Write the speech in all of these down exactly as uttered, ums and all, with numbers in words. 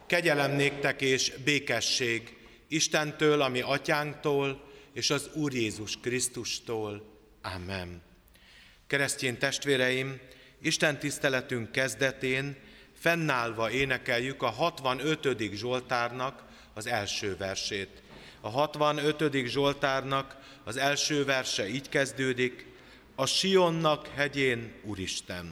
Kegyelem néktek és békesség Istentől, a mi atyánktól, és az Úr Jézus Krisztustól. Amen. Keresztény testvéreim, Isten tiszteletünk kezdetén fennállva énekeljük a hatvanötödik Zsoltárnak az első versét. A hatvanötödik Zsoltárnak az első verse így kezdődik: a Sionnak hegyén Úristen.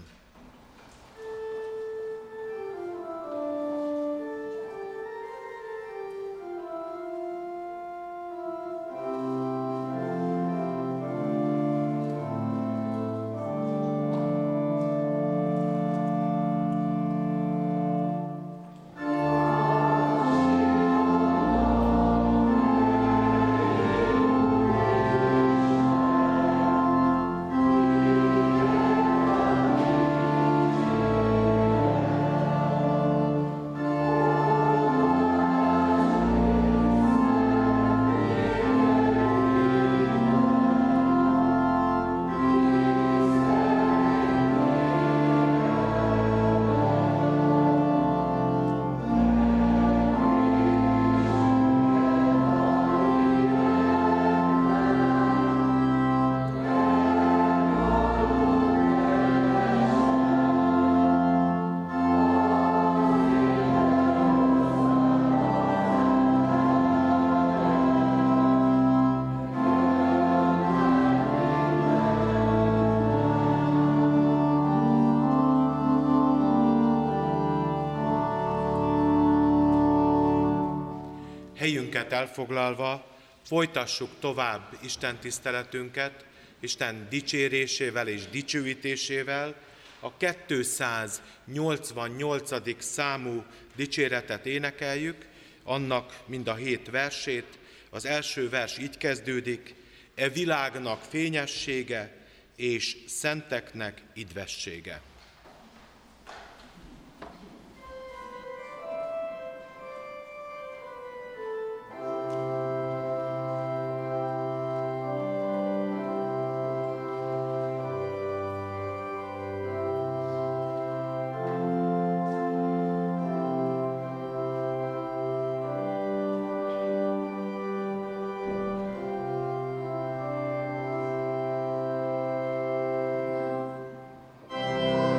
Helyünket elfoglalva folytassuk tovább Isten tiszteletünket, Isten dicsérésével és dicsőítésével. A kétszáznyolcvannyolcadik számú dicséretet énekeljük, annak mind a hét versét. Az első vers így kezdődik: e világnak fényessége és szenteknek idvessége. Thank you.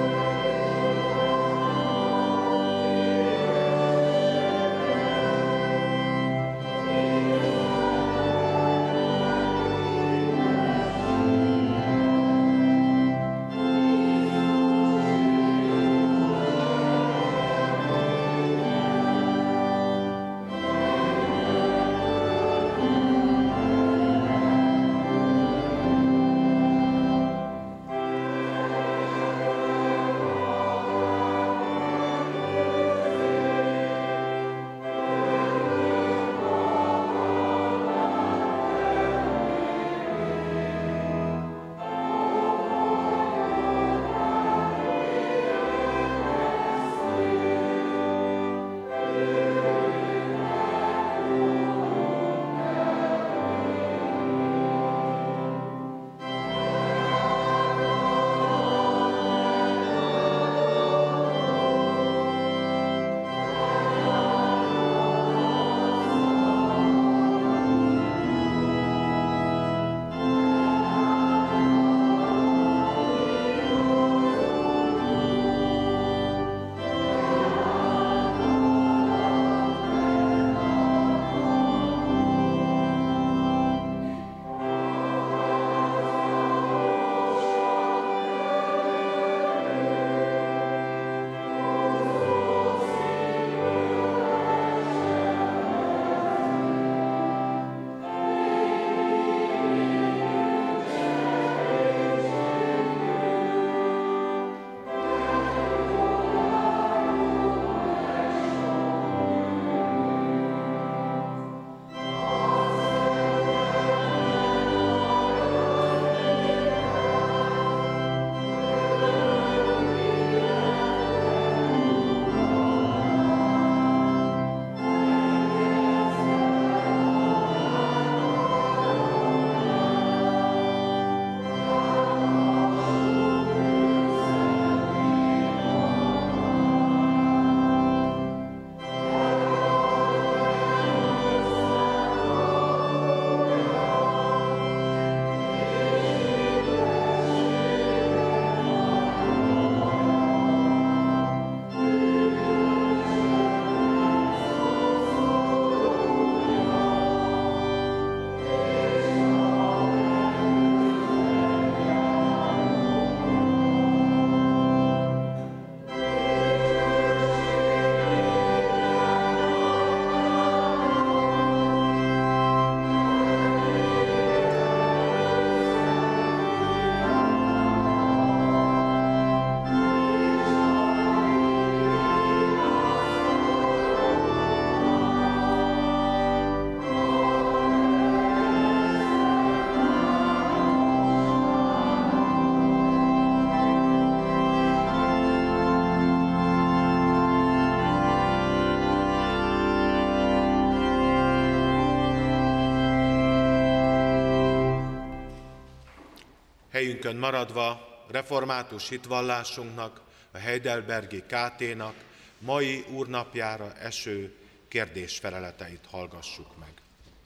Helyünkön maradva református hitvallásunknak, a Heidelbergi ká té-nak mai úrnapjára eső kérdésfeleleteit hallgassuk meg.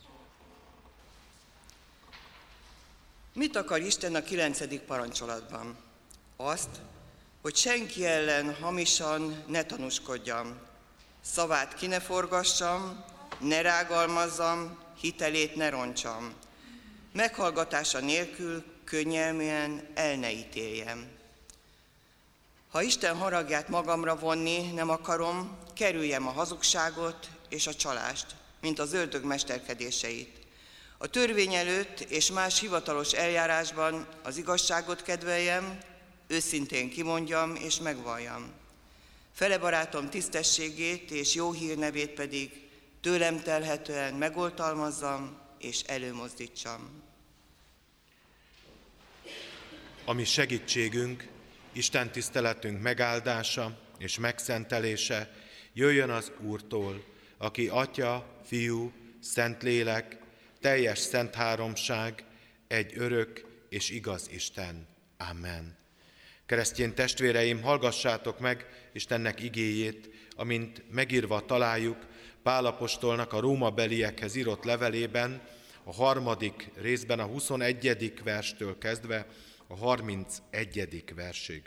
Mit akar Isten a kilencedik parancsolatban? Azt, hogy senki ellen hamisan ne tanúskodjam, szavát ki ne forgassam, ne rágalmazzam, hitelét ne roncsam, meghallgatása nélkül könnyelműen el ne ítéljem. Ha Isten haragját magamra vonni nem akarom, kerüljem a hazugságot és a csalást, mint az ördög mesterkedéseit. A törvény előtt és más hivatalos eljárásban az igazságot kedveljem, őszintén kimondjam és megvalljam. Fele barátom tisztességét és jó hírnevét pedig tőlem telhetően megoltalmazzam és előmozdítsam. A mi segítségünk, Isten tiszteletünk megáldása és megszentelése jöjjön az Úrtól, aki Atya, Fiú, Szentlélek, teljes szent háromság, egy örök és igaz Isten. Amen. Keresztény testvéreim, hallgassátok meg Istennek igéjét, amint megírva találjuk Pál apostolnak a rómabeliekhez írott levelében, a harmadik részben a huszonegyedik verstől kezdve a harmincegyedik versig.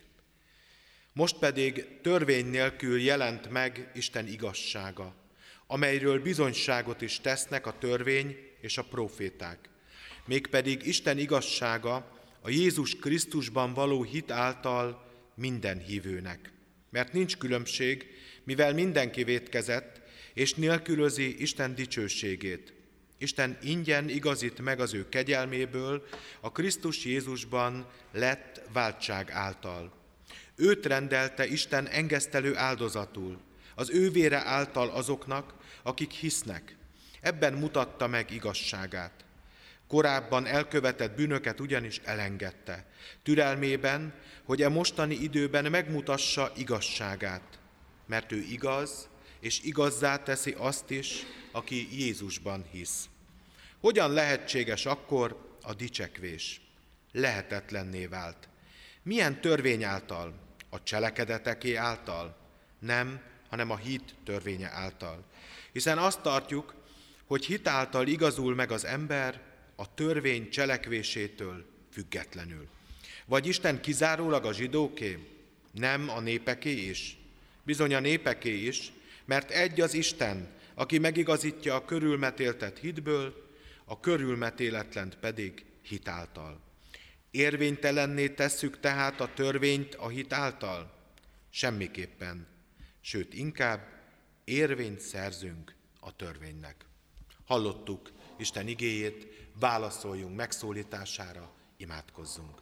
Most pedig törvény nélkül jelent meg Isten igazsága, amelyről bizonyságot is tesznek a törvény és a próféták. Mégpedig Isten igazsága a Jézus Krisztusban való hit által minden hívőnek. Mert nincs különbség, mivel mindenki vétkezett, és nélkülözi Isten dicsőségét. Isten ingyen igazít meg az ő kegyelméből a Krisztus Jézusban lett váltság által. Őt rendelte Isten engesztelő áldozatul, az ő vére által azoknak, akik hisznek. Ebben mutatta meg igazságát. Korábban elkövetett bűnöket ugyanis elengedte, türelmében, hogy e mostani időben megmutassa igazságát, mert ő igaz, és igazzá teszi azt is, aki Jézusban hisz. Hogyan lehetséges akkor a dicsekvés? Lehetetlenné vált. Milyen törvény által? A cselekedeteké által? Nem, hanem a hit törvénye által. Hiszen azt tartjuk, hogy hit által igazul meg az ember a törvény cselekvésétől függetlenül. Vagy Isten kizárólag a zsidóké? Nem, a népeké is? Bizony a népeké is, mert egy az Isten, aki megigazítja a körülmetéltet hitből, a körülmetéletlent pedig hit által. Érvénytelenné tesszük tehát a törvényt a hit által? Semmiképpen, sőt inkább érvényt szerzünk a törvénynek. Hallottuk Isten igéjét, válaszoljunk megszólítására, imádkozzunk.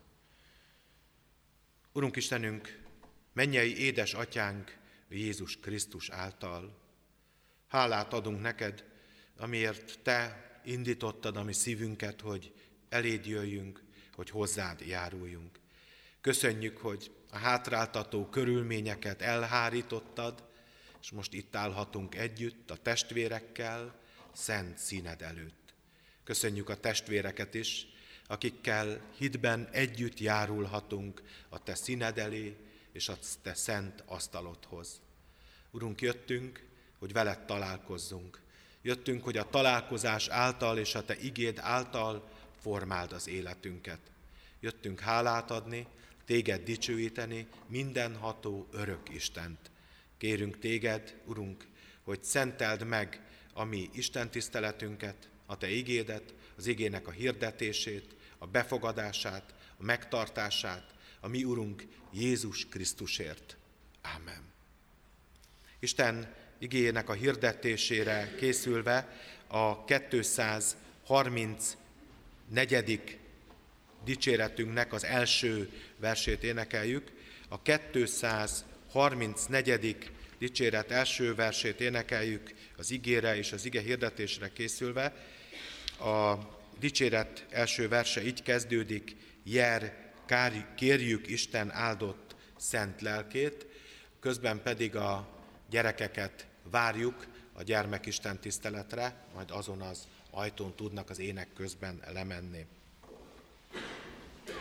Urunk Istenünk, mennyei édes atyánk Jézus Krisztus által, hálát adunk neked, amiért te indítottad a mi szívünket, hogy eléd jöjjünk, hogy hozzád járuljunk. Köszönjük, hogy a hátráltató körülményeket elhárítottad, és most itt állhatunk együtt a testvérekkel, szent színed előtt. Köszönjük a testvéreket is, akikkel hitben együtt járulhatunk a te színed elé és a te szent asztalodhoz. Urunk, jöttünk, hogy veled találkozzunk. Jöttünk, hogy a találkozás által és a te igéd által formáld az életünket. Jöttünk hálát adni, téged dicsőíteni, mindenható örök Istent. Kérünk téged, Urunk, hogy szenteld meg a mi istentiszteletünket, a te igédet, az igének a hirdetését, a befogadását, a megtartását, a mi Urunk Jézus Krisztusért. Ámen. Isten igéjének a hirdetésére készülve a kétszázharmincnegyedik dicséretünknek az első versét énekeljük. A kétszázharmincnegyedik dicséret első versét énekeljük az igére és az ige hirdetésre készülve. A dicséret első verse így kezdődik: Jer, kérjük Isten áldott szent lelkét, közben pedig a gyerekeket várjuk a gyermekisten tiszteletre, majd azon az ajtón tudnak az ének közben lemenni.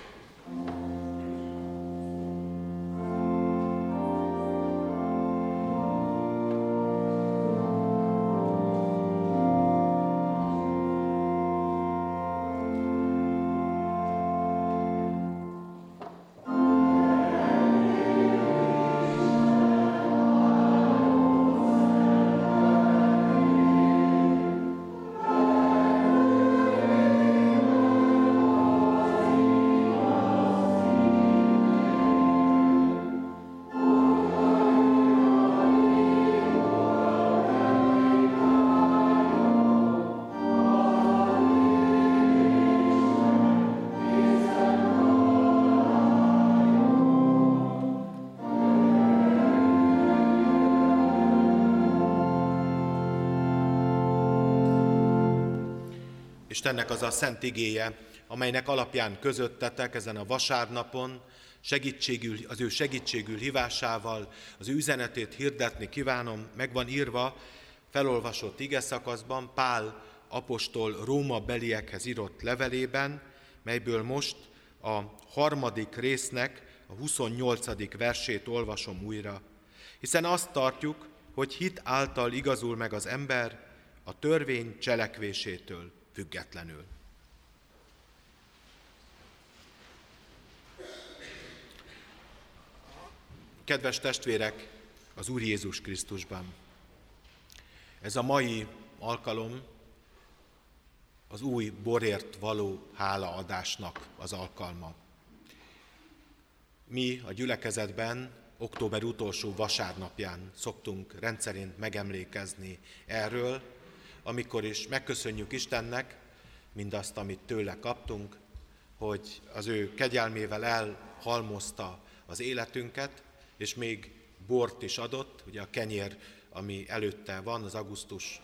Istennek az a szent igéje, amelynek alapján közöttetek ezen a vasárnapon, segítségül, az ő segítségül hívásával az ő üzenetét hirdetni kívánom, meg van írva felolvasott igeszakaszban Pál apostol Róma beliekhez írott levelében, melyből most a harmadik résznek a huszonnyolcadik versét olvasom újra. Hiszen azt tartjuk, hogy hit által igazul meg az ember a törvény cselekvésétől függetlenül. Kedves testvérek, az Úr Jézus Krisztusban! Ez a mai alkalom az új borért való hálaadásnak az alkalma. Mi a gyülekezetben október utolsó vasárnapján szoktunk rendszerint megemlékezni erről, amikor is megköszönjük Istennek mindazt, amit tőle kaptunk, hogy az ő kegyelmével elhalmozta az életünket, és még bort is adott, ugye a kenyér, ami előtte van, az augusztus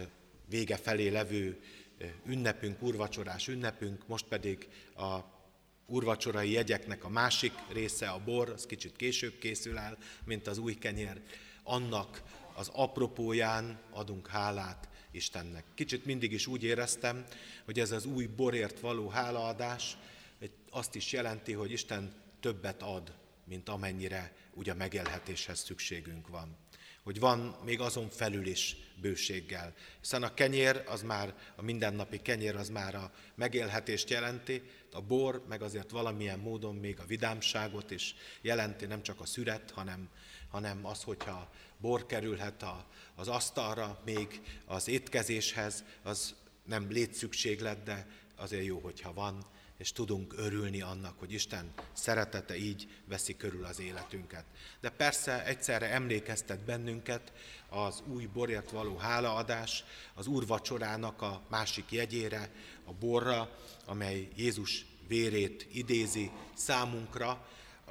vége felé levő ünnepünk, úrvacsorás ünnepünk, most pedig a úrvacsorai jegyeknek a másik része, a bor, az kicsit később készül el, mint az új kenyér. Annak az apropóján adunk hálát Istennek. Kicsit mindig is úgy éreztem, hogy ez az új borért való hálaadás azt is jelenti, hogy Isten többet ad, mint amennyire ugye a megélhetéshez szükségünk van. Hogy van még azon felül is bőséggel. Hiszen a kenyér, az már, a mindennapi kenyér az már a megélhetést jelenti, a bor meg azért valamilyen módon még a vidámságot is jelenti, nem csak a szüret, hanem, hanem az, hogyha bor kerülhet a, az asztalra, még az étkezéshez, az nem létszükséglet, de azért jó, hogyha van, és tudunk örülni annak, hogy Isten szeretete így veszi körül az életünket. De persze egyszerre emlékeztet bennünket az új borért való hálaadás, az úrvacsorának a másik jegyére, a borra, amely Jézus vérét idézi számunkra,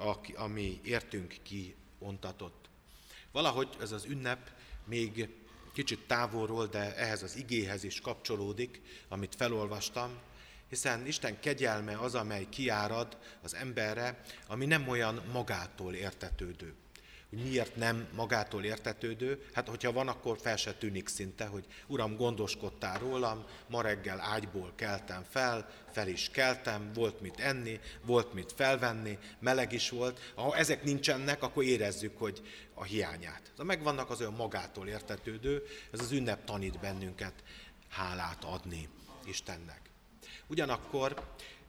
ami értünk kiontatott. Valahogy ez az ünnep még kicsit távolról, de ehhez az igéhez is kapcsolódik, amit felolvastam, hiszen Isten kegyelme az, amely kiárad az emberre, ami nem olyan magától értetődő. Hogy miért nem magától értetődő? Hát, hogyha van, akkor fel se tűnik szinte, hogy Uram, gondoskodtál rólam, ma reggel ágyból keltem fel, fel is keltem, volt mit enni, volt mit felvenni, meleg is volt. Ha ezek nincsenek, akkor érezzük, hogy a hiányát. Ha megvannak, az olyan magától értetődő, ez az ünnep tanít bennünket hálát adni Istennek. Ugyanakkor,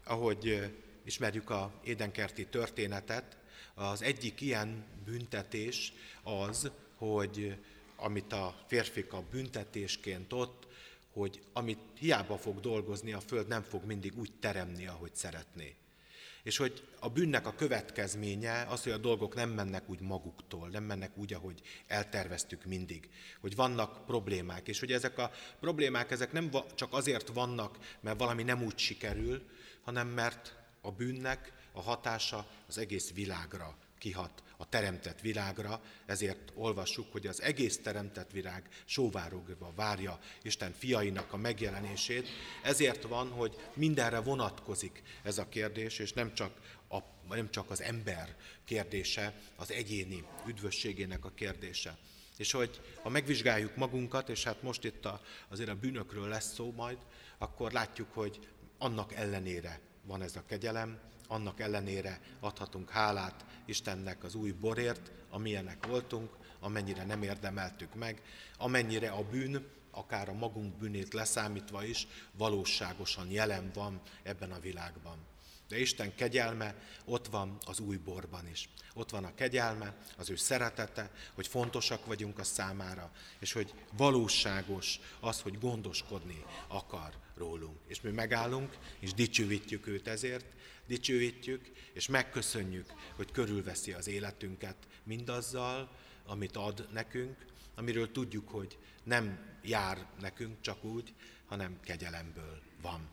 ahogy ismerjük az édenkerti történetet, az egyik ilyen büntetés az, hogy amit a férfik a büntetésként ott, hogy amit hiába fog dolgozni, a föld nem fog mindig úgy teremni, ahogy szeretné. És hogy a bűnnek a következménye az, hogy a dolgok nem mennek úgy maguktól, nem mennek úgy, ahogy elterveztük mindig. Hogy vannak problémák, és hogy ezek a problémák ezek nem csak azért vannak, mert valami nem úgy sikerül, hanem mert a bűnnek a hatása az egész világra kihat, a teremtett világra, ezért olvassuk, hogy az egész teremtett világ sóvárogva várja Isten fiainak a megjelenését. Ezért van, hogy mindenre vonatkozik ez a kérdés, és nem csak, a, nem csak az ember kérdése, az egyéni üdvösségének a kérdése. És hogy ha megvizsgáljuk magunkat, és hát most itt a, azért a bűnökről lesz szó majd, akkor látjuk, hogy annak ellenére van ez a kegyelem, annak ellenére adhatunk hálát Istennek az új borért, amilyenek voltunk, amennyire nem érdemeltük meg, amennyire a bűn, akár a magunk bűnét leszámítva is, valóságosan jelen van ebben a világban. De Isten kegyelme ott van az új borban is. Ott van a kegyelme, az ő szeretete, hogy fontosak vagyunk a számára, és hogy valóságos az, hogy gondoskodni akar rólunk. És mi megállunk, és dicsőítjük őt ezért, dicsőítjük, és megköszönjük, hogy körülveszi az életünket mindazzal, amit ad nekünk, amiről tudjuk, hogy nem jár nekünk csak úgy, hanem kegyelemből van.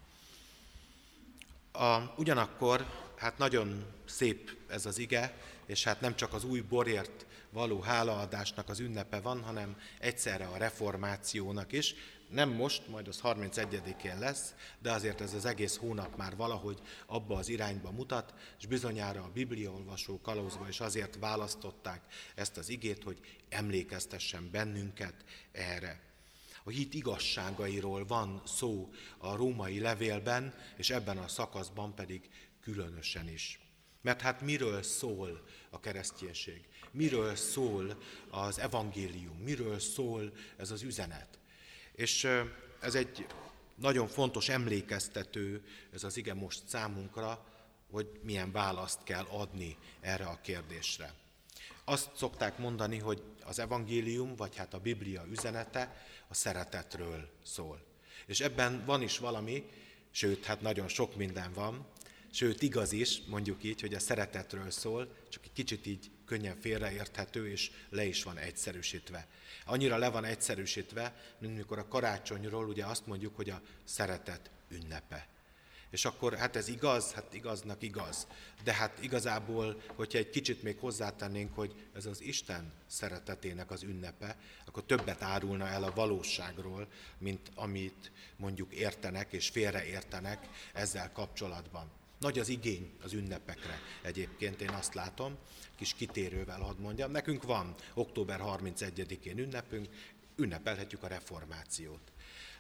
A, ugyanakkor, hát nagyon szép ez az ige, és hát nem csak az új borért való hálaadásnak az ünnepe van, hanem egyszerre a reformációnak is. Nem most, majd az harmincegyedikén lesz, de azért ez az egész hónap már valahogy abba az irányba mutat, és bizonyára a bibliaolvasó kalauzba is azért választották ezt az igét, hogy emlékeztessen bennünket erre. A hit igazságairól van szó a római levélben, és ebben a szakaszban pedig különösen is. Mert hát miről szól a kereszténység? Miről szól az evangélium? Miről szól ez az üzenet? És ez egy nagyon fontos emlékeztető, ez az ige most számunkra, hogy milyen választ kell adni erre a kérdésre. Azt szokták mondani, hogy az evangélium, vagy hát a Biblia üzenete a szeretetről szól. És ebben van is valami, sőt, hát nagyon sok minden van, sőt, igaz is, mondjuk így, hogy a szeretetről szól, csak egy kicsit így könnyen félreérthető, és le is van egyszerűsítve. Annyira le van egyszerűsítve, mint mikor a karácsonyról ugye azt mondjuk, hogy a szeretet ünnepe. És akkor hát ez igaz, hát igaznak igaz. De hát igazából, hogyha egy kicsit még hozzátennénk, hogy ez az Isten szeretetének az ünnepe, akkor többet árulna el a valóságról, mint amit mondjuk értenek és félreértenek ezzel kapcsolatban. Nagy az igény az ünnepekre egyébként, én azt látom, kis kitérővel hadd mondjam. Nekünk van október harmincegyedikén ünnepünk, ünnepelhetjük a reformációt.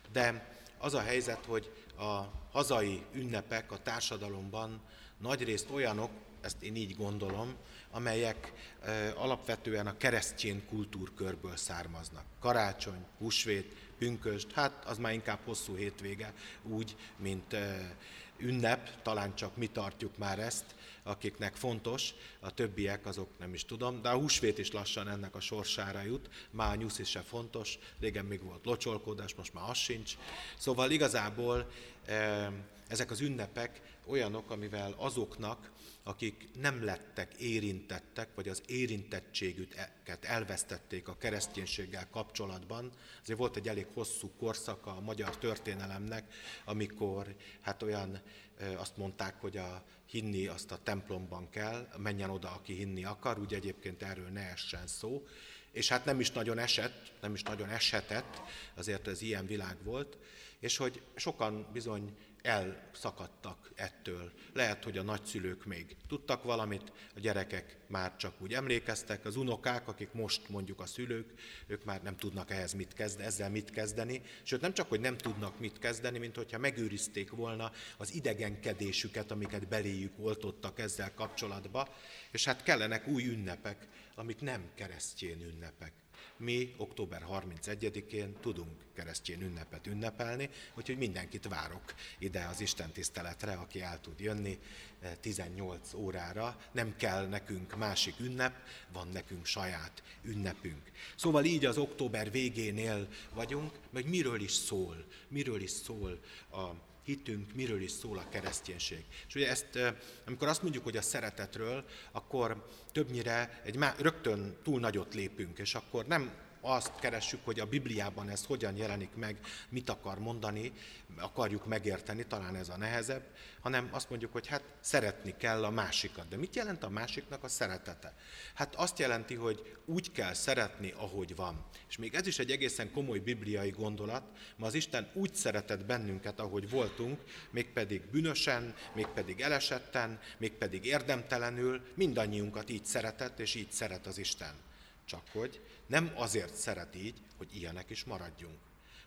De az a helyzet, hogy a hazai ünnepek a társadalomban nagyrészt olyanok, ezt én így gondolom, amelyek e, alapvetően a keresztény kultúrkörből származnak. Karácsony, húsvét, pünkösd, hát az már inkább hosszú hétvége, úgy, mint e, ünnep, talán csak mi tartjuk már ezt, akiknek fontos, a többiek azok nem is tudom, de a húsvét is lassan ennek a sorsára jut, már a nyusz is se fontos, régen még volt locsolkodás, most már az sincs. Szóval igazából e, ezek az ünnepek olyanok, amivel azoknak, akik nem lettek érintettek, vagy az érintettségüket elvesztették a kereszténységgel kapcsolatban. Azért volt egy elég hosszú korszaka a magyar történelemnek, amikor hát olyan, azt mondták, hogy a hinni azt a templomban kell, menjen oda, aki hinni akar, úgy egyébként erről ne essen szó. És hát nem is nagyon esett, nem is nagyon eshetett, azért ez ilyen világ volt, és hogy sokan bizony elszakadtak ettől. Lehet, hogy a nagyszülők még tudtak valamit, a gyerekek már csak úgy emlékeztek, az unokák, akik most mondjuk a szülők, ők már nem tudnak ehhez mit kezdeni, ezzel mit kezdeni, sőt nem csak, hogy nem tudnak mit kezdeni, mint hogyha megőrizték volna az idegenkedésüket, amiket beléjük oltottak ezzel kapcsolatba, és hát kellenek új ünnepek, amik nem keresztény ünnepek. Mi október harmincegyedikén tudunk keresztény ünnepet ünnepelni, úgyhogy mindenkit várok ide az Isten tiszteletre, aki el tud jönni tizennyolc órára. Nem kell nekünk másik ünnep, van nekünk saját ünnepünk. Szóval így az október végénél vagyunk, meg miről is szól, miről is szól a hitünk, miről is szól a kereszténység. És ugye ezt, amikor azt mondjuk, hogy a szeretetről, akkor többnyire egy má, rögtön túl nagyot lépünk, és akkor nem azt keressük, hogy a Bibliában ez hogyan jelenik meg, mit akar mondani, akarjuk megérteni, talán ez a nehezebb, hanem azt mondjuk, hogy hát szeretni kell a másikat. De mit jelent a másiknak a szeretete? Hát azt jelenti, hogy úgy kell szeretni, ahogy van. És még ez is egy egészen komoly bibliai gondolat, mert az Isten úgy szeretett bennünket, ahogy voltunk, mégpedig bűnösen, mégpedig elesetten, mégpedig érdemtelenül, mindannyiunkat így szeretett, és így szeret az Isten. Csak hogy nem azért szeret így, hogy ilyenek is maradjunk,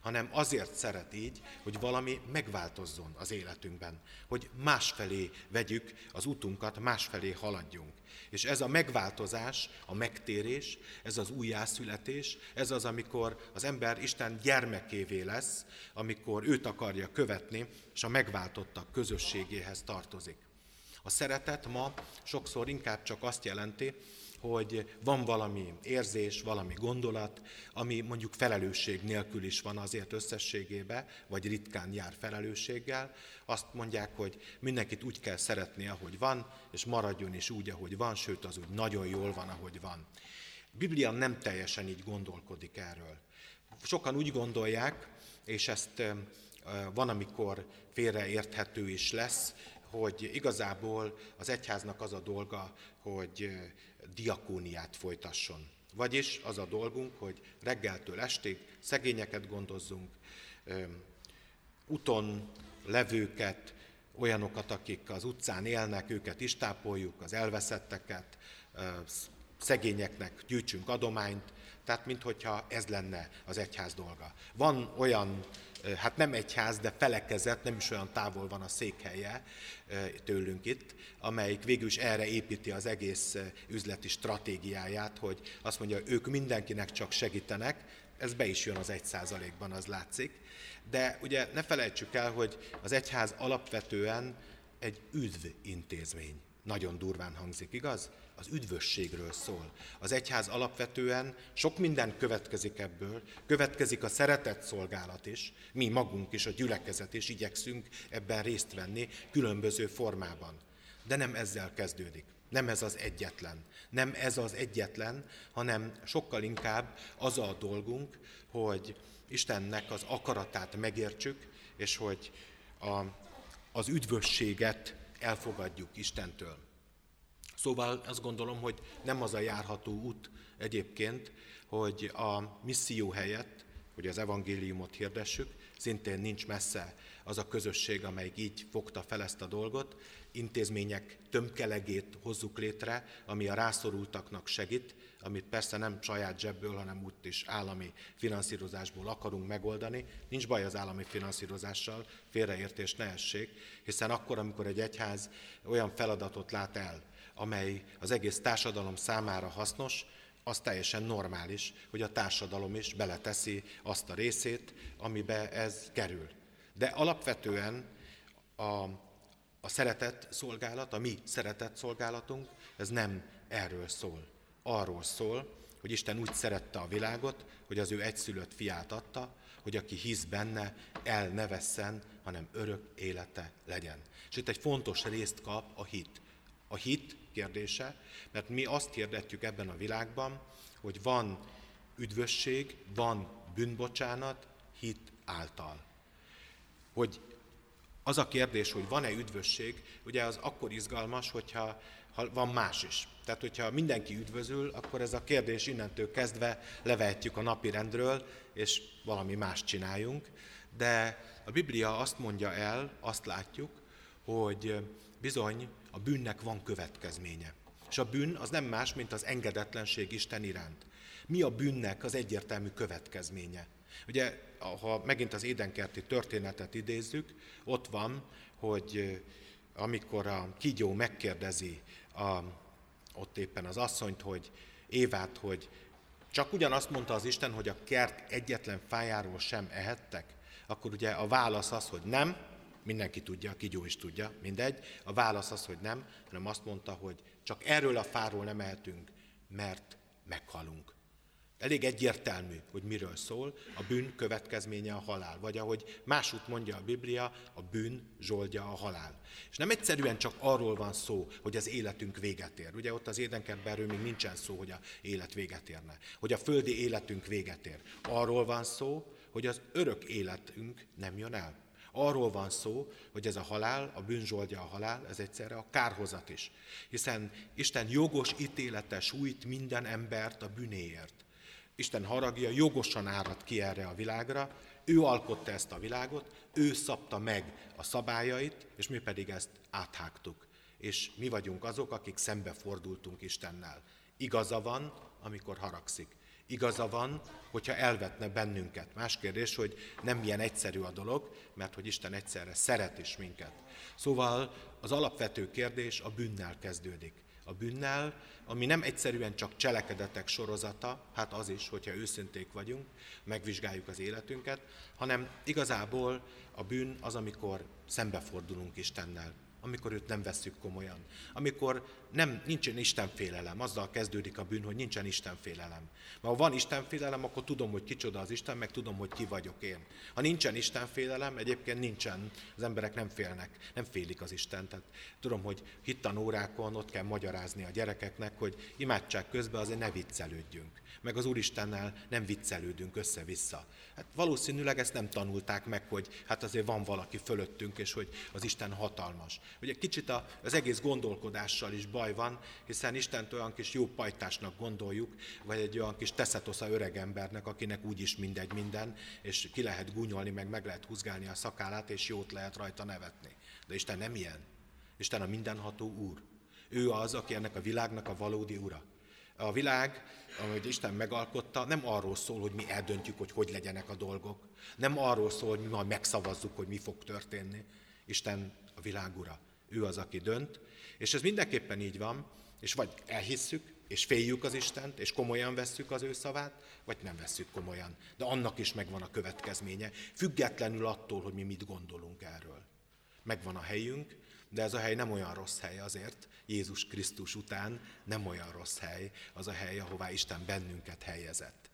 hanem azért szeret így, hogy valami megváltozzon az életünkben, hogy másfelé vegyük az utunkat, másfelé haladjunk. És ez a megváltozás, a megtérés, ez az újjászületés, ez az, amikor az ember Isten gyermekévé lesz, amikor őt akarja követni, és a megváltottak közösségéhez tartozik. A szeretet ma sokszor inkább csak azt jelenti, hogy van valami érzés, valami gondolat, ami mondjuk felelősség nélkül is van azért összességében, vagy ritkán jár felelősséggel. Azt mondják, hogy mindenkit úgy kell szeretni, ahogy van, és maradjon is úgy, ahogy van, sőt az úgy nagyon jól van, ahogy van. A Biblia nem teljesen így gondolkodik erről. Sokan úgy gondolják, és ezt van, amikor félreérthető is lesz, hogy igazából az egyháznak az a dolga, hogy diakóniát folytasson. Vagyis az a dolgunk, hogy reggeltől estig szegényeket gondozzunk, úton levőket, olyanokat, akik az utcán élnek, őket is tápoljuk, az elveszetteket, szegényeknek gyűjtsünk adományt, tehát minthogyha ez lenne az egyház dolga. Van olyan, hát nem egyház, de felekezet, nem is olyan távol van a székhelye tőlünk itt, amelyik végül is erre építi az egész üzleti stratégiáját, hogy azt mondja, ők mindenkinek csak segítenek, ez be is jön az egy százalékban, az látszik. De ugye ne felejtsük el, hogy az egyház alapvetően egy üdv intézmény. Nagyon durván hangzik, igaz? Az üdvösségről szól. Az egyház alapvetően sok minden következik ebből, következik a szeretett szolgálat is, mi magunk is, a gyülekezet is igyekszünk ebben részt venni különböző formában. De nem ezzel kezdődik, nem ez az egyetlen. Nem ez az egyetlen, hanem sokkal inkább az a dolgunk, hogy Istennek az akaratát megértsük, és hogy a, az üdvösséget elfogadjuk Istentől. Szóval azt gondolom, hogy nem az a járható út egyébként, hogy a misszió helyett, hogy az evangéliumot hirdessük, szintén nincs messze az a közösség, amelyik így fogta fel ezt a dolgot, intézmények tömkelegét hozzuk létre, ami a rászorultaknak segít, amit persze nem saját zsebből, hanem úgy is állami finanszírozásból akarunk megoldani. Nincs baj az állami finanszírozással, félreértés ne essék, hiszen akkor, amikor egy egyház olyan feladatot lát el, amely az egész társadalom számára hasznos, az teljesen normális, hogy a társadalom is beleteszi azt a részét, amibe ez kerül. De alapvetően a, a szeretett szolgálat, a mi szeretett szolgálatunk, ez nem erről szól. Arról szól, hogy Isten úgy szerette a világot, hogy az ő egyszülött fiát adta, hogy aki hisz benne, el ne vesszen, hanem örök élete legyen. És itt egy fontos részt kap a hit. A hit kérdése, mert mi azt hirdetjük ebben a világban, hogy van üdvösség, van bűnbocsánat, hit által. Hogy az a kérdés, hogy van-e üdvösség, ugye az akkor izgalmas, hogyha ha van más is. Tehát, hogyha mindenki üdvözül, akkor ez a kérdés innentől kezdve levehetjük a napirendről, és valami más csináljunk. De a Biblia azt mondja el, azt látjuk, hogy bizony a bűnnek van következménye. És a bűn az nem más, mint az engedetlenség Isten iránt. Mi a bűnnek az egyértelmű következménye? Ugye, ha megint az édenkerti történetet idézzük, ott van, hogy amikor a kígyó megkérdezi a, ott éppen az asszonyt, hogy Évát, hogy csak ugyanazt mondta az Isten, hogy a kert egyetlen fájáról sem ehettek, akkor ugye a válasz az, hogy nem, mindenki tudja, a kígyó is tudja, mindegy, a válasz az, hogy nem, hanem azt mondta, hogy csak erről a fáról nem ehetünk, mert meghalunk. Elég egyértelmű, hogy miről szól, a bűn következménye a halál, vagy ahogy másút mondja a Biblia, a bűn zsoldja a halál. És nem egyszerűen csak arról van szó, hogy az életünk véget ér. Ugye ott az édenkertben erről még nincsen szó, hogy az élet véget érne. Hogy a földi életünk véget ér. Arról van szó, hogy az örök életünk nem jön el. Arról van szó, hogy ez a halál, a bűn zsoldja a halál, ez egyszerre a kárhozat is. Hiszen Isten jogos ítélete sújt minden embert a bűnéért. Isten haragja jogosan árad ki erre a világra, ő alkotta ezt a világot, ő szabta meg a szabályait, és mi pedig ezt áthágtuk. És mi vagyunk azok, akik szembefordultunk Istennel. Igaza van, amikor haragszik. Igaza van, hogyha elvetne bennünket. Más kérdés, hogy nem ilyen egyszerű a dolog, mert hogy Isten egyszerre szeret is minket. Szóval az alapvető kérdés a bűnnel kezdődik. A bűnnel, ami nem egyszerűen csak cselekedetek sorozata, hát az is, hogyha őszinték vagyunk, megvizsgáljuk az életünket, hanem igazából a bűn az, amikor szembefordulunk Istennel, amikor őt nem vesszük komolyan, amikor nem, nincsen Istenfélelem, azzal kezdődik a bűn, hogy nincsen Istenfélelem. Mert ha van Istenfélelem, akkor tudom, hogy kicsoda az Isten, meg tudom, hogy ki vagyok én. Ha nincsen Istenfélelem, egyébként nincsen, az emberek nem félnek, nem félik az Istent. Tehát tudom, hogy hittanórákon ott kell magyarázni a gyerekeknek, hogy imádság közben azért ne viccelődjünk. Meg az Úristennel nem viccelődünk össze-vissza. Hát valószínűleg ezt nem tanulták meg, hogy hát azért van valaki fölöttünk, és hogy az Isten hatalmas. Ugye kicsit az egész gondolkodással is baj van, hiszen Istent olyan kis jó pajtásnak gondoljuk, vagy egy olyan kis teszetosza öregembernek, akinek úgyis mindegy minden, és ki lehet gúnyolni, meg meg lehet húzgálni a szakállát, és jót lehet rajta nevetni. De Isten nem ilyen. Isten a mindenható Úr. Ő az, aki ennek a világnak a valódi ura. A világ, ahogy Isten megalkotta, nem arról szól, hogy mi eldöntjük, hogy hogy legyenek a dolgok. Nem arról szól, hogy mi majd megszavazzuk, hogy mi fog történni. Isten a világ ura. Ő az, aki dönt. És ez mindenképpen így van, és vagy elhisszük, és féljük az Istent, és komolyan vesszük az ő szavát, vagy nem vesszük komolyan. De annak is megvan a következménye, függetlenül attól, hogy mi mit gondolunk erről. Megvan a helyünk, de ez a hely nem olyan rossz hely azért, Jézus Krisztus után nem olyan rossz hely, az a hely, ahová Isten bennünket helyezett.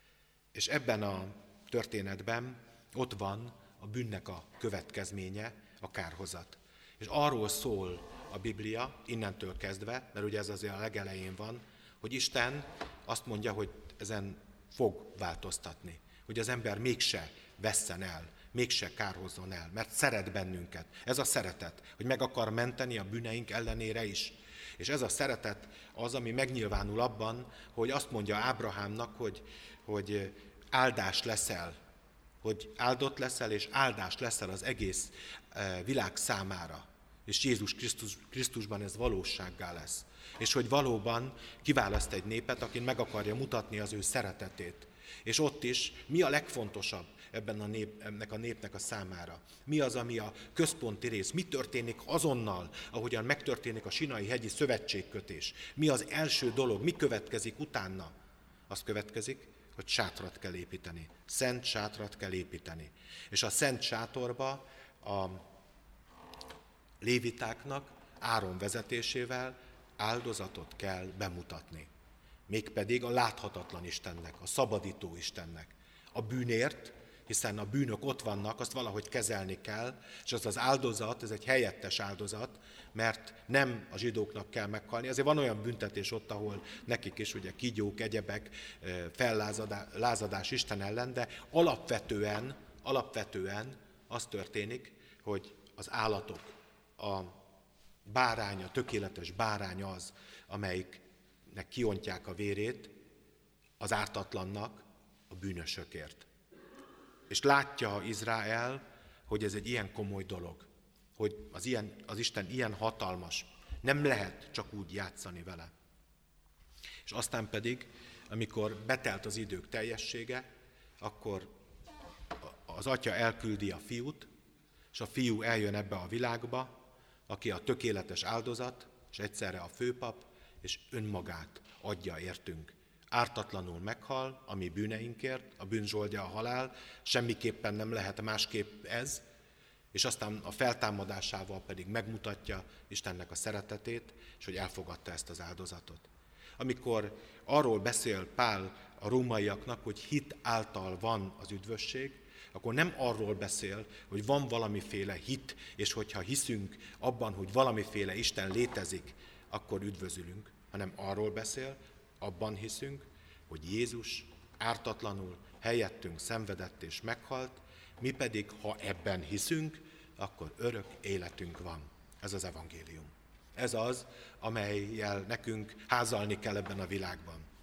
És ebben a történetben ott van a bűnnek a következménye, a kárhozat. És arról szól a Biblia, innentől kezdve, mert ugye ez azért a legelején van, hogy Isten azt mondja, hogy ezen fog változtatni, hogy az ember mégse vesszen el, mégse kárhozzon el, mert szeret bennünket. Ez a szeretet, hogy meg akar menteni a bűneink ellenére is. És ez a szeretet az, ami megnyilvánul abban, hogy azt mondja Ábrahámnak, hogy, hogy áldás leszel, hogy áldott leszel, és áldás leszel az egész világ számára. És Jézus Krisztus, Krisztusban ez valósággá lesz. És hogy valóban kiválaszt egy népet, aki meg akarja mutatni az ő szeretetét. És ott is mi a legfontosabb ebben a nép, ennek a népnek a számára? Mi az, ami a központi rész? Mi történik azonnal, ahogyan megtörténik a Sinai-hegyi szövetségkötés? Mi az első dolog? Mi következik utána? Az következik, hogy sátrat kell építeni. Szent sátrat kell építeni. És a szent sátorba a lévitáknak Áron vezetésével áldozatot kell bemutatni. Mégpedig a láthatatlan Istennek, a szabadító Istennek. A bűnért, hiszen a bűnök ott vannak, azt valahogy kezelni kell, és az az áldozat, ez egy helyettes áldozat, mert nem a zsidóknak kell meghalni. Azért van olyan büntetés ott, ahol nekik is ugye kígyók, egyebek, fellázadás Isten ellen, de alapvetően, alapvetően az történik, hogy az állatok, a bárány, a tökéletes bárány az, amelyiknek kiontják a vérét az ártatlannak a bűnösökért. És látja Izrael, hogy ez egy ilyen komoly dolog, hogy az, ilyen, az Isten ilyen hatalmas, nem lehet csak úgy játszani vele. És aztán pedig, amikor betelt az idők teljessége, akkor az atya elküldi a fiút, és a fiú eljön ebbe a világba, aki a tökéletes áldozat, és egyszerre a főpap, és önmagát adja értünk. Ártatlanul meghal a mi bűneinkért, a bűnzsoldja a halál, semmiképpen nem lehet másképp ez, és aztán a feltámadásával pedig megmutatja Istennek a szeretetét, és hogy elfogadta ezt az áldozatot. Amikor arról beszél Pál a rómaiaknak, hogy hit által van az üdvösség, akkor nem arról beszél, hogy van valamiféle hit, és hogyha hiszünk abban, hogy valamiféle Isten létezik, akkor üdvözülünk, hanem arról beszél, abban hiszünk, hogy Jézus ártatlanul helyettünk szenvedett és meghalt, mi pedig, ha ebben hiszünk, akkor örök életünk van. Ez az evangélium. Ez az, amellyel nekünk házalni kell ebben a világban.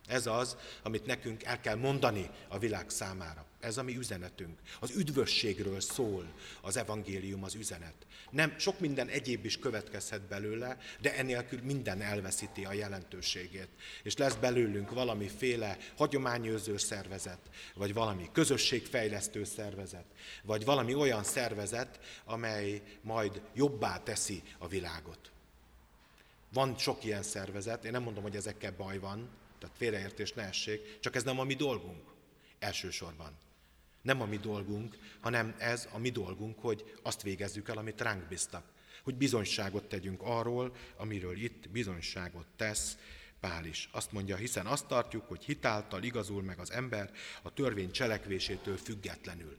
Ez az, amit nekünk el kell mondani a világ számára. Ez a mi üzenetünk. Az üdvösségről szól az evangélium, az üzenet. Nem, sok minden egyéb is következhet belőle, de enélkül minden elveszíti a jelentőségét. És lesz belőlünk valamiféle hagyományőrző szervezet, vagy valami közösségfejlesztő szervezet, vagy valami olyan szervezet, amely majd jobbá teszi a világot. Van sok ilyen szervezet, én nem mondom, hogy ezekkel baj van, tehát félreértés ne essék, csak ez nem a mi dolgunk elsősorban. Nem a mi dolgunk, hanem ez a mi dolgunk, hogy azt végezzük el, amit ránk bíztak. Hogy bizonyságot tegyünk arról, amiről itt bizonyságot tesz Pál is. Azt mondja, hiszen azt tartjuk, hogy hitáltal igazul meg az ember a törvény cselekvésétől függetlenül.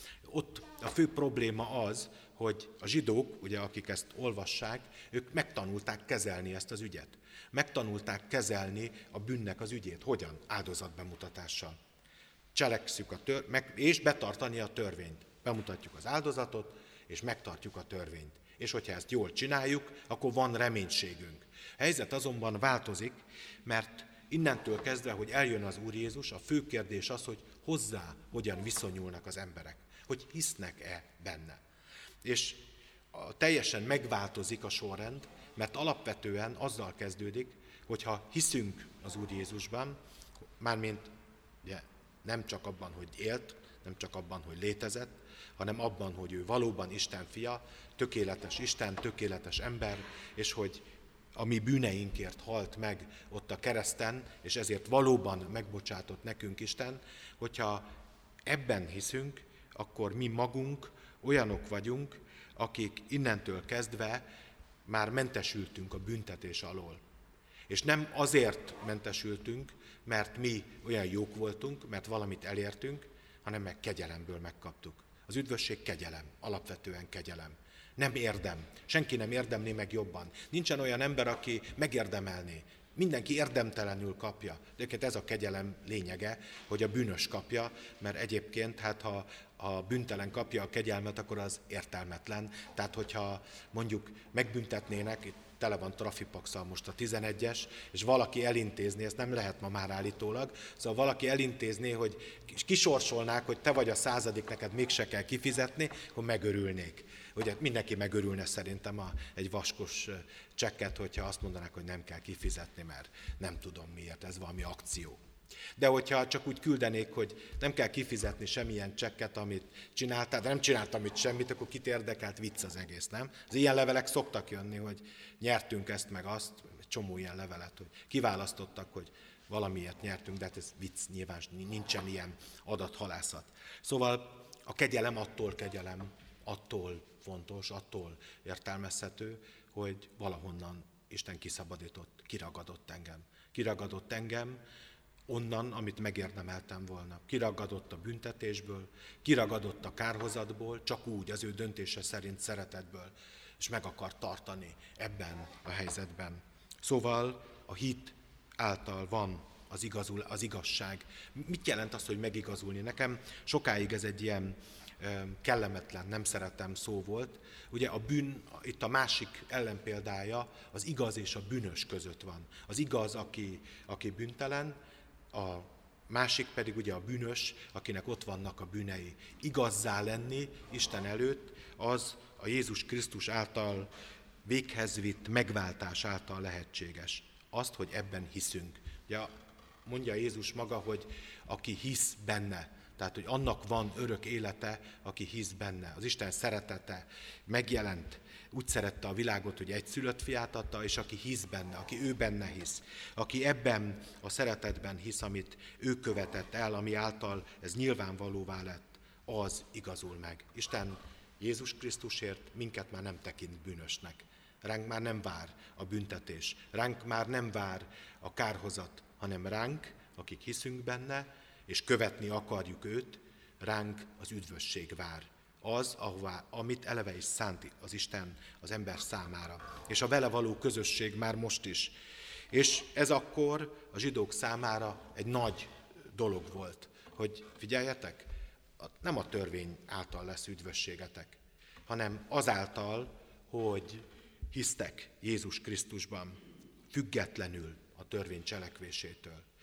Ott a fő probléma az, hogy a zsidók, ugye, akik ezt olvassák, ők megtanulták kezelni ezt az ügyet. Megtanulták kezelni a bűnnek az ügyét. Hogyan? Áldozatbemutatással. Cselekszük a tör- meg, és betartani a törvényt. Bemutatjuk az áldozatot, és megtartjuk a törvényt. És hogyha ezt jól csináljuk, akkor van reménységünk. A helyzet azonban változik, mert innentől kezdve, hogy eljön az Úr Jézus, a fő kérdés az, hogy hozzá hogyan viszonyulnak az emberek. Hogy hisznek-e benne. És a, teljesen megváltozik a sorrend, mert alapvetően azzal kezdődik, hogyha hiszünk az Úr Jézusban, mármint ugye, nem csak abban, hogy élt, nem csak abban, hogy létezett, hanem abban, hogy ő valóban Isten fia, tökéletes Isten, tökéletes ember, és hogy a mi bűneinkért halt meg ott a kereszten, és ezért valóban megbocsátott nekünk Isten, hogyha ebben hiszünk, akkor mi magunk olyanok vagyunk, akik innentől kezdve már mentesültünk a büntetés alól. És nem azért mentesültünk, mert mi olyan jók voltunk, mert valamit elértünk, hanem meg kegyelemből megkaptuk. Az üdvösség kegyelem, alapvetően kegyelem. Nem érdem. Senki nem érdemli meg jobban. Nincsen olyan ember, aki megérdemelné. Mindenki érdemtelenül kapja. De ez a kegyelem lényege, hogy a bűnös kapja, mert egyébként, hát ha a bűntelen kapja a kegyelmet, akkor az értelmetlen. Tehát, hogyha mondjuk megbüntetnének, itt tele van trafipaxal most a tizenegyes, és valaki elintézné, ezt nem lehet ma már állítólag, szóval valaki elintézné, hogy kisorsolnák, hogy te vagy a századik, neked mégse kell kifizetni, akkor megörülnék. Ugye mindenki megörülne szerintem a, egy vaskos csekket, hogyha azt mondanák, hogy nem kell kifizetni, mert nem tudom miért, ez valami akció. De hogyha csak úgy küldenék, hogy nem kell kifizetni semmilyen csekket, amit csináltál, de nem csináltam itt semmit, akkor kit érdekelt, vicc az egész, nem? Az ilyen levelek szoktak jönni, hogy nyertünk ezt meg azt, egy csomó ilyen levelet, hogy kiválasztottak, hogy valamiért nyertünk, de hát ez vicc, nyilván nincsen ilyen adathalászat. Szóval a kegyelem attól kegyelem, attól fontos, attól értelmezhető, hogy valahonnan Isten kiszabadított, kiragadott engem. Kiragadott engem onnan, amit megérdemeltem volna. Kiragadott a büntetésből, kiragadott a kárhozatból, csak úgy, az ő döntése szerint szeretetből, és meg akar tartani ebben a helyzetben. Szóval a hit által van az, igazul, az igazság. Mit jelent az, hogy megigazulni? Nekem sokáig ez egy ilyen kellemetlen, nem szeretem szó volt. Ugye a bűn, itt a másik ellenpéldája az igaz és a bűnös között van. Az igaz, aki, aki bűntelen, a másik pedig ugye a bűnös, akinek ott vannak a bűnei. Igazzá lenni Isten előtt, az a Jézus Krisztus által véghez vitt megváltás által lehetséges. Azt, hogy ebben hiszünk. Ugye mondja Jézus maga, hogy aki hisz benne, tehát, hogy annak van örök élete, aki hisz benne. Az Isten szeretete megjelent, úgy szerette a világot, hogy egyszülött fiát adta, és aki hisz benne, aki ő benne hisz, aki ebben a szeretetben hisz, amit ő követett el, ami által ez nyilvánvalóvá lett, az igazul meg. Isten Jézus Krisztusért minket már nem tekint bűnösnek. Ránk már nem vár a büntetés, ránk már nem vár a kárhozat, hanem ránk, akik hiszünk benne, és követni akarjuk őt, ránk az üdvösség vár. Az, ahová, amit eleve is szánt az Isten az ember számára. És a vele való közösség már most is. És ez akkor a zsidók számára egy nagy dolog volt, hogy figyeljetek, nem a törvény által lesz üdvösségetek, hanem azáltal, hogy hisztek Jézus Krisztusban, függetlenül a törvény cselekvésétől.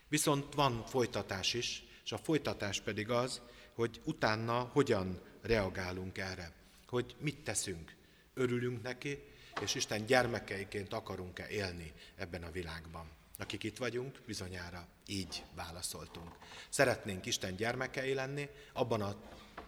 Viszont van folytatás is, és a folytatás pedig az, hogy utána hogyan reagálunk erre, hogy mit teszünk, örülünk neki, és Isten gyermekeiként akarunk-e élni ebben a világban. Akik itt vagyunk, bizonyára így válaszoltunk. Szeretnénk Isten gyermekei lenni, abban a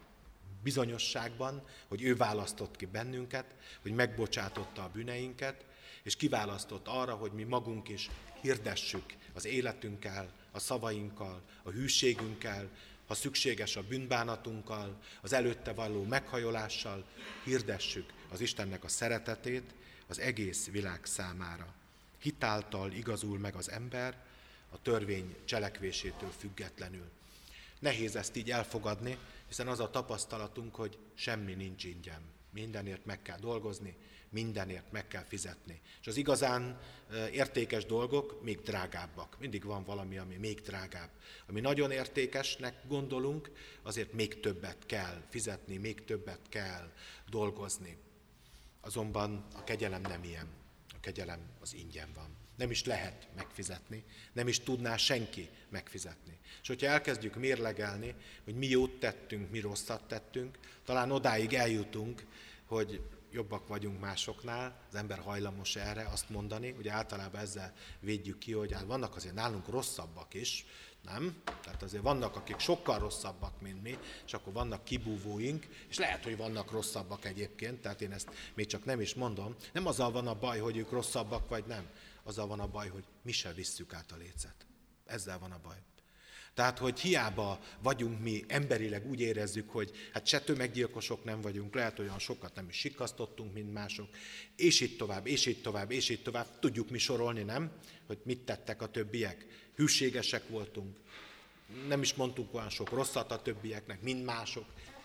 bizonyosságban, hogy ő választott ki bennünket, hogy megbocsátotta a bűneinket, és kiválasztott arra, hogy mi magunk is hirdessük az életünkkel, a szavainkkal, a hűségünkkel, ha szükséges a bűnbánatunkkal, az előtte való meghajolással, hirdessük az Istennek a szeretetét az egész világ számára. Hitáltal igazul meg az ember a törvény cselekvésétől függetlenül. Nehéz ezt így elfogadni, hiszen az a tapasztalatunk, hogy semmi nincs ingyen. Mindenért meg kell dolgozni, mindenért meg kell fizetni. És az igazán értékes dolgok még drágábbak. Mindig van valami, ami még drágább. Ami nagyon értékesnek gondolunk, azért még többet kell fizetni, még többet kell dolgozni. Azonban a kegyelem nem ilyen. A kegyelem az ingyen van. Nem is lehet megfizetni, nem is tudná senki megfizetni. És hogyha elkezdjük mérlegelni, hogy mi jót tettünk, mi rosszat tettünk, talán odáig eljutunk, hogy jobbak vagyunk másoknál, az ember hajlamos erre azt mondani, ugye általában ezzel védjük ki, hogy hát vannak azért nálunk rosszabbak is, nem? Tehát azért vannak, akik sokkal rosszabbak, mint mi, és akkor vannak kibúvóink, és lehet, hogy vannak rosszabbak egyébként, tehát én ezt még csak nem is mondom. Nem azzal van a baj, hogy ők rosszabbak, vagy nem. Azzal van a baj, hogy mi se visszük át a lécet. Ezzel van a baj. Tehát, hogy hiába vagyunk mi emberileg, úgy érezzük, hogy hát se tömeggyilkosok nem vagyunk, lehet, hogy olyan sokat nem is sikasztottunk, mint mások, és így tovább, és így tovább, és így tovább. Tudjuk mi sorolni, nem? Hogy mit tettek a többiek. Hűségesek voltunk, nem is mondtunk olyan sok rosszat a többieknek, mint mások.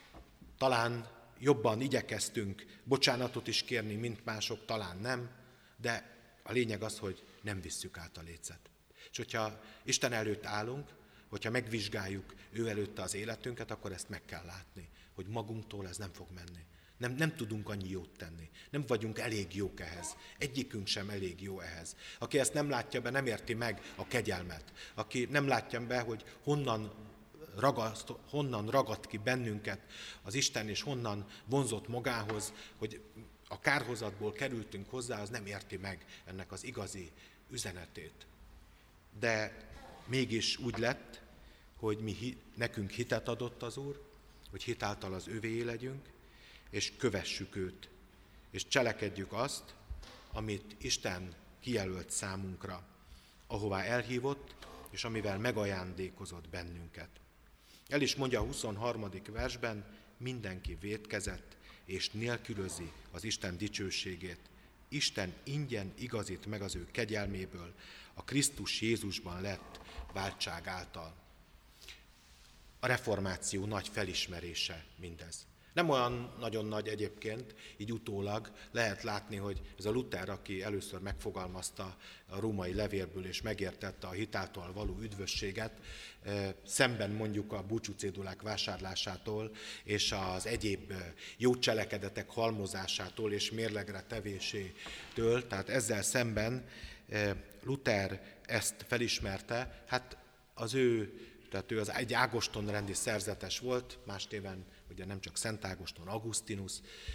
Talán jobban igyekeztünk bocsánatot is kérni, mint mások, talán nem, de a lényeg az, hogy nem visszük át a lécet. És hogyha Isten előtt állunk, hogyha megvizsgáljuk ő előtte az életünket, akkor ezt meg kell látni, hogy magunktól ez nem fog menni. Nem, nem tudunk annyi jót tenni. Nem vagyunk elég jók ehhez. Egyikünk sem elég jó ehhez. Aki ezt nem látja be, nem érti meg a kegyelmet. Aki nem látja be, hogy honnan, ragaszt, honnan ragadt ki bennünket az Isten, és honnan vonzott magához, hogy a kárhozatból kerültünk hozzá, az nem érti meg ennek az igazi üzenetét. De mégis úgy lett, hogy mi, nekünk hitet adott az Úr, hogy hitáltal az övéé legyünk, és kövessük őt, és cselekedjük azt, amit Isten kijelölt számunkra, ahová elhívott, és amivel megajándékozott bennünket. El is mondja a huszonharmadik versben, mindenki vétkezett, és nélkülözi az Isten dicsőségét. Isten ingyen igazít meg az ő kegyelméből, a Krisztus Jézusban lett váltság által. A reformáció nagy felismerése mindez. Nem olyan nagyon nagy egyébként, így utólag lehet látni, hogy ez a Luther, aki először megfogalmazta a római levélből és megértette a hitáltal való üdvösséget, szemben mondjuk a búcsúcédulák vásárlásától és az egyéb jó cselekedetek halmozásától és mérlegre tevésétől, tehát ezzel szemben Luther ezt felismerte, hát az ő, tehát ő az egy Ágoston rendi szerzetes volt, más néven ugye nem csak Szent Ágoston, Augustinus,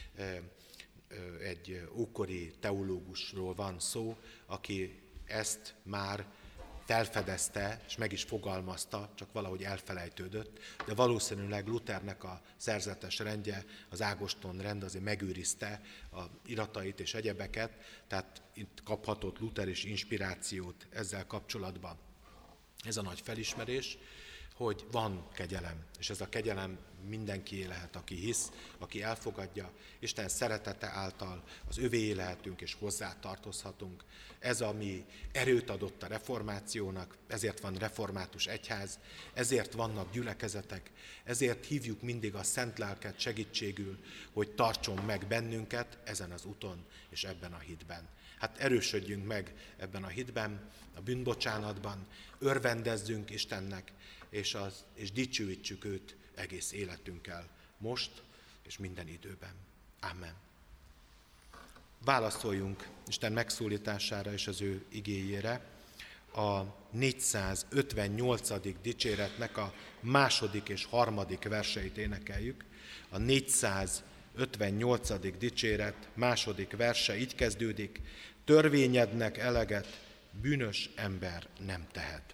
egy ókori teológusról van szó, aki ezt már felfedezte, és meg is fogalmazta, csak valahogy elfelejtődött, de valószínűleg Luthernek a szerzetes rendje, az Ágoston rend azért megőrizte a iratait és egyebeket, tehát itt kaphatott Luther is inspirációt ezzel kapcsolatban. Ez a nagy felismerés, hogy van kegyelem, és ez a kegyelem mindenkié lehet, aki hisz, aki elfogadja, Isten szeretete által az övéé lehetünk és hozzá tartozhatunk. Ez, ami erőt adott a reformációnak, ezért van református egyház, ezért vannak gyülekezetek, ezért hívjuk mindig a Szent Lelket segítségül, hogy tartson meg bennünket ezen az úton és ebben a hitben. Hát erősödjünk meg ebben a hitben, a bűnbocsánatban, örvendezzünk Istennek, és, az, és dicsőítsük őt egész életünkkel, most és minden időben. Amen. Válaszoljunk Isten megszólítására és az ő igéjére. a négyszázötvennyolcadik dicséretnek a második és harmadik verseit énekeljük. A négyszázötvennyolcadik dicséret második verse így kezdődik: törvényednek eleget bűnös ember nem tehet.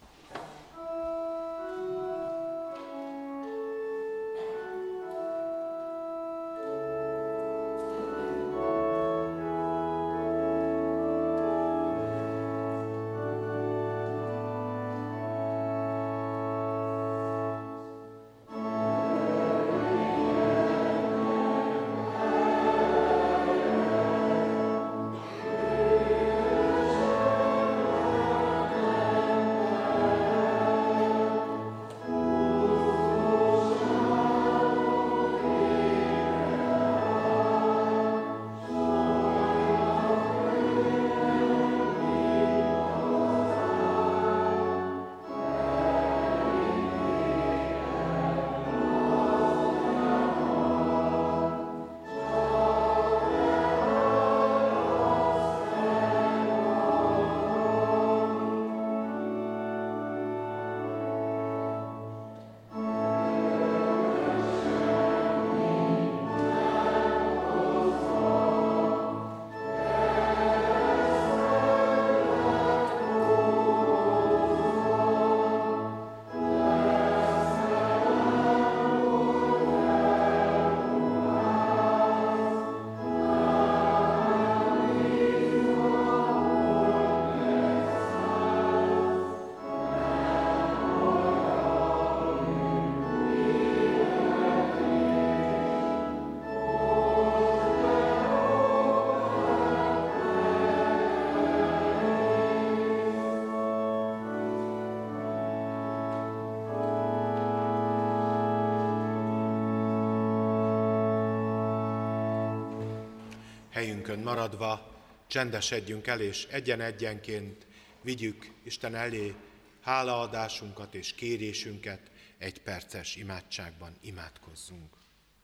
Helyünkön maradva csendesedjünk el, és egyen-egyenként vigyük Isten elé hálaadásunkat és kérésünket, egy perces imádságban imádkozzunk.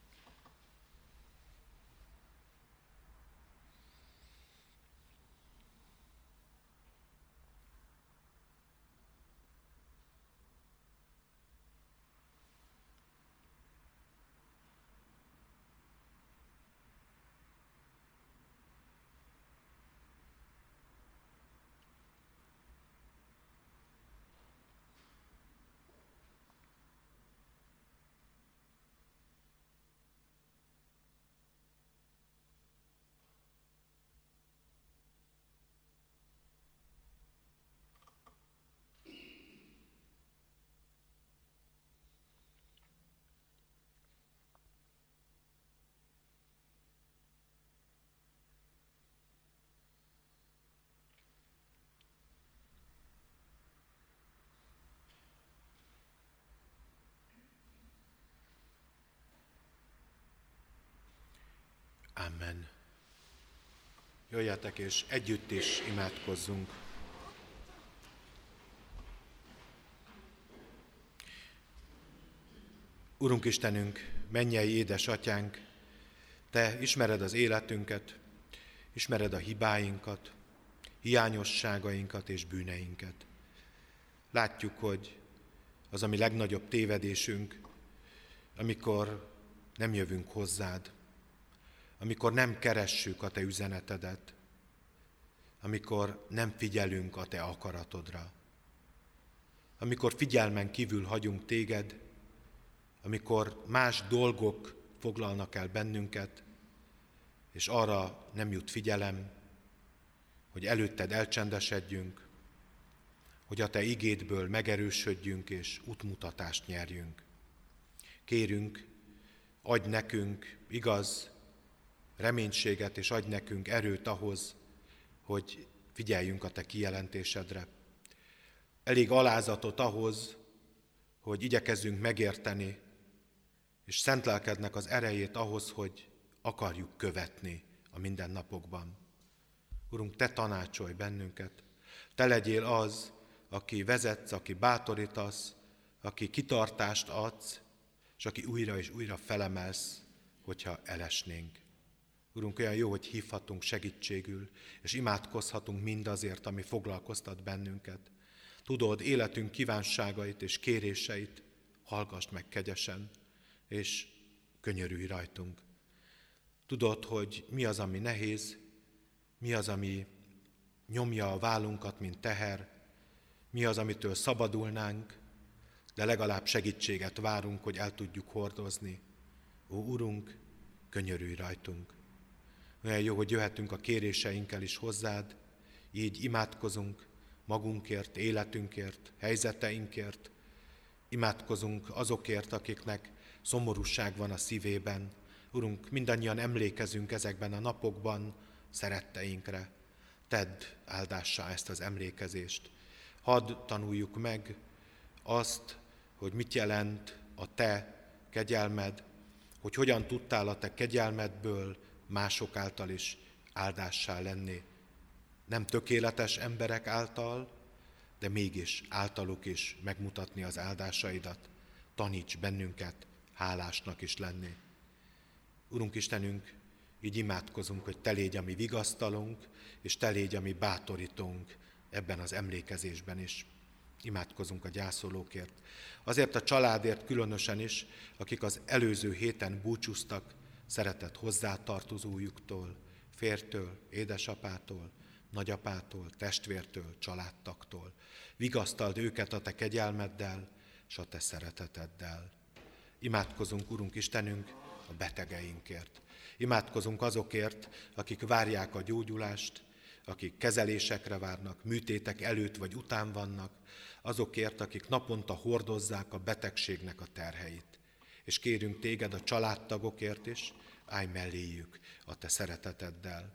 Amen. Jöjjetek és együtt is imádkozzunk. Urunk Istenünk, mennyei édesatyánk, Te ismered az életünket, ismered a hibáinkat, hiányosságainkat és bűneinket. Látjuk, hogy az a mi legnagyobb tévedésünk, amikor nem jövünk hozzád, amikor nem keressük a Te üzenetedet, amikor nem figyelünk a Te akaratodra, amikor figyelmen kívül hagyunk Téged, amikor más dolgok foglalnak el bennünket, és arra nem jut figyelem, hogy előtted elcsendesedjünk, hogy a Te igédből megerősödjünk és útmutatást nyerjünk. Kérünk, adj nekünk igaz reménységet, és adj nekünk erőt ahhoz, hogy figyeljünk a Te kijelentésedre. Elég alázatot ahhoz, hogy igyekezzünk megérteni, és szent lelkednek az erejét ahhoz, hogy akarjuk követni a mindennapokban. Urunk, Te tanácsolj bennünket, Te legyél az, aki vezetsz, aki bátorítasz, aki kitartást adsz, és aki újra és újra felemelsz, hogyha elesnénk. Urunk, olyan jó, hogy hívhatunk segítségül, és imádkozhatunk mindazért, ami foglalkoztat bennünket. Tudod életünk kívánságait és kéréseit, hallgass meg kegyesen, és könyörülj rajtunk. Tudod, hogy mi az, ami nehéz, mi az, ami nyomja a vállunkat, mint teher, mi az, amitől szabadulnánk, de legalább segítséget várunk, hogy el tudjuk hordozni. Ó, Urunk, könyörülj rajtunk! Olyan jó, hogy jöhetünk a kéréseinkkel is hozzád, így imádkozunk magunkért, életünkért, helyzeteinkért, imádkozunk azokért, akiknek szomorúság van a szívében. Urunk, mindannyian emlékezünk ezekben a napokban szeretteinkre. Tedd áldássá ezt az emlékezést. Hadd tanuljuk meg azt, hogy mit jelent a te kegyelmed, hogy hogyan tudtál a te kegyelmedből mások által is áldássá lenni. Nem tökéletes emberek által, de mégis általuk is megmutatni az áldásaidat. Taníts bennünket hálásnak is lenni. Urunk Istenünk, így imádkozunk, hogy te légy a mi vigasztalunk, és te légy a mi bátorítónk ebben az emlékezésben is. Imádkozunk a gyászolókért. Azért a családért különösen is, akik az előző héten búcsúztak szeretett hozzátartozójuktól, férjtől, édesapától, nagyapától, testvértől, családtagtól. Vigasztald őket a te kegyelmeddel, és a te szereteteddel. Imádkozunk, Urunk Istenünk, a betegeinkért. Imádkozunk azokért, akik várják a gyógyulást, akik kezelésekre várnak, műtétek előtt vagy után vannak, azokért, akik naponta hordozzák a betegségnek a terheit. És kérünk téged a családtagokért is, állj melléjük a te szereteteddel.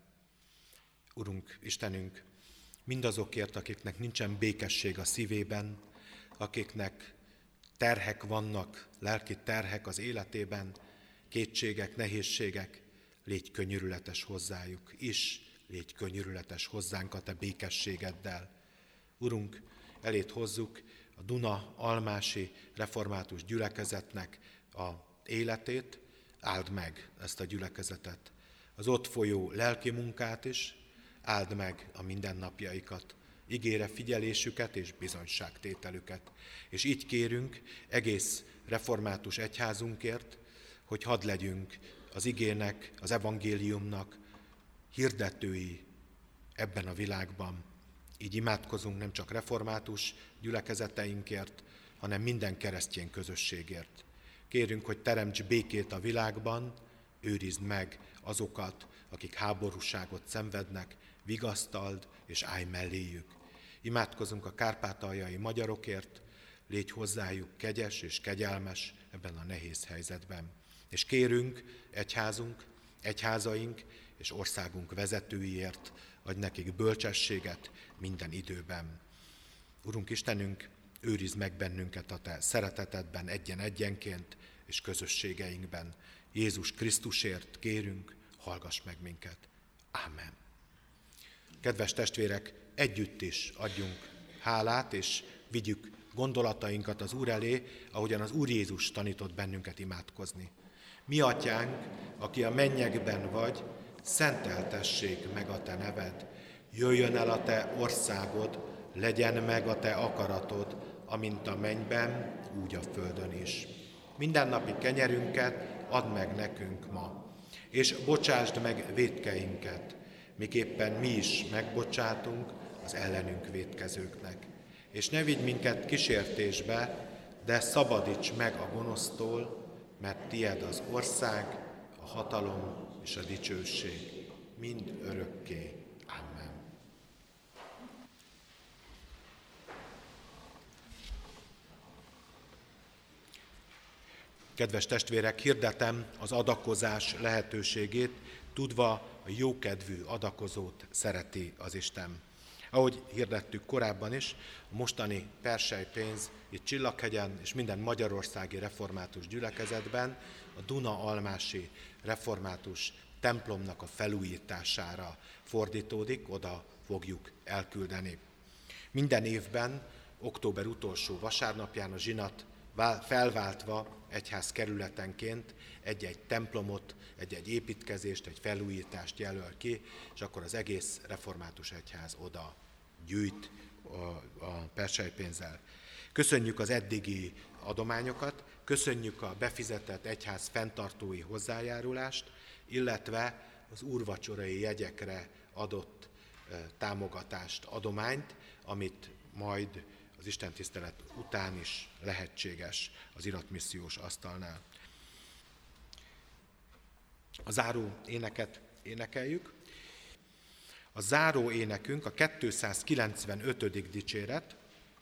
Urunk, Istenünk, mindazokért, akiknek nincsen békesség a szívében, akiknek terhek vannak, lelki terhek az életében, kétségek, nehézségek, légy könyörületes hozzájuk is, légy könyörületes hozzánk a te békességeddel. Urunk, elét hozzuk a Duna almási református gyülekezetnek a életét, áld meg ezt a gyülekezetet. Az ott folyó lelki munkát is, áld meg a mindennapjaikat, igére figyelésüket és bizonyságtételüket. És így kérünk egész református egyházunkért, hogy hadd legyünk az igének, az evangéliumnak hirdetői ebben a világban. Így imádkozunk nem csak református gyülekezeteinkért, hanem minden keresztény közösségért. Kérünk, hogy teremts békét a világban, őrizd meg azokat, akik háborúságot szenvednek, vigasztald és állj melléjük. Imádkozunk a kárpátaljai magyarokért, légy hozzájuk kegyes és kegyelmes ebben a nehéz helyzetben. És kérünk egyházunk, egyházaink és országunk vezetőiért, adj nekik bölcsességet minden időben. Urunk Istenünk, őrizd meg bennünket a te szeretetedben egyen-egyenként és közösségeinkben. Jézus Krisztusért kérünk, hallgass meg minket. Ámen. Kedves testvérek, együtt is adjunk hálát, és vigyük gondolatainkat az Úr elé, ahogyan az Úr Jézus tanított bennünket imádkozni. Mi atyánk, aki a mennyekben vagy, szenteltessék meg a te neved. Jöjjön el a te országod, legyen meg a te akaratod, amint a mennyben, úgy a földön is. Mindennapi kenyerünket add meg nekünk ma, és bocsásd meg vétkeinket, miképpen mi is megbocsátunk az ellenünk vétkezőknek. És ne vigy minket kísértésbe, de szabadíts meg a gonosztól, mert tied az ország, a hatalom és a dicsőség, mind örökké. Amen. Kedves testvérek, hirdetem az adakozás lehetőségét, tudva a jókedvű adakozót szereti az Isten. Ahogy hirdettük korábban is, a mostani perselypénz itt Csillaghegyen és minden magyarországi református gyülekezetben a Duna almási református templomnak a felújítására fordítódik, oda fogjuk elküldeni. Minden évben, október utolsó vasárnapján a zsinat felváltva egyház kerületenként egy-egy templomot, egy-egy építkezést, egy felújítást jelöl ki, és akkor az egész református egyház oda gyűjt a, a perselypénzzel. Köszönjük az eddigi adományokat, köszönjük a befizetett egyház fenntartói hozzájárulást, illetve az úrvacsorai jegyekre adott e, támogatást, adományt, amit majd az istentisztelet után is lehetséges az iratmissziós asztalnál. A záró éneket énekeljük. A záró énekünk a kétszázkilencvenötödik dicséret,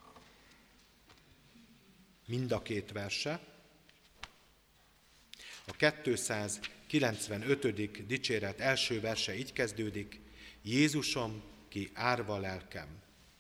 mind a két verse. A kétszázkilencvenötödik dicséret első verse így kezdődik: Jézusom, ki árva lelkem.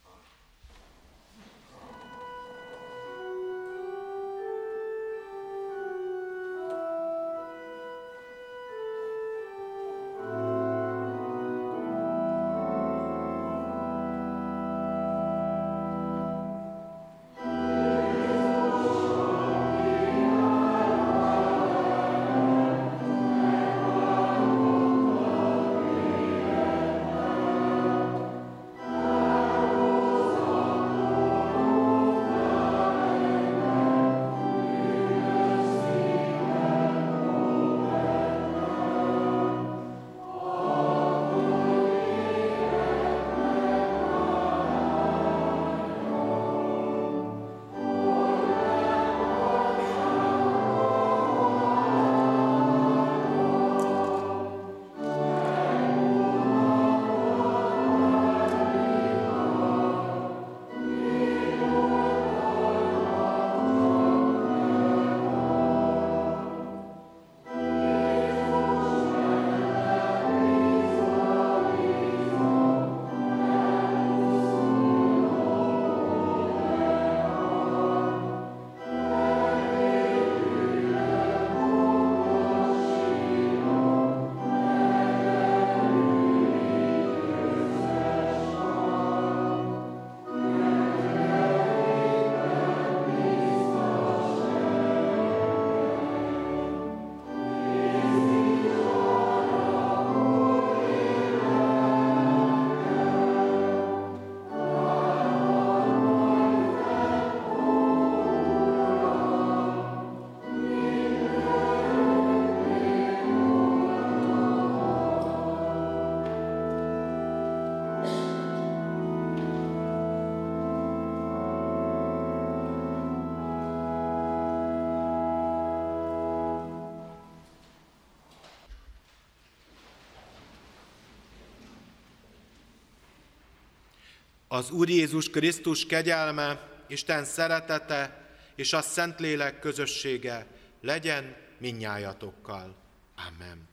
Az Úr Jézus Krisztus kegyelme, Isten szeretete és a Szentlélek közössége legyen mindnyájatokkal. Amen.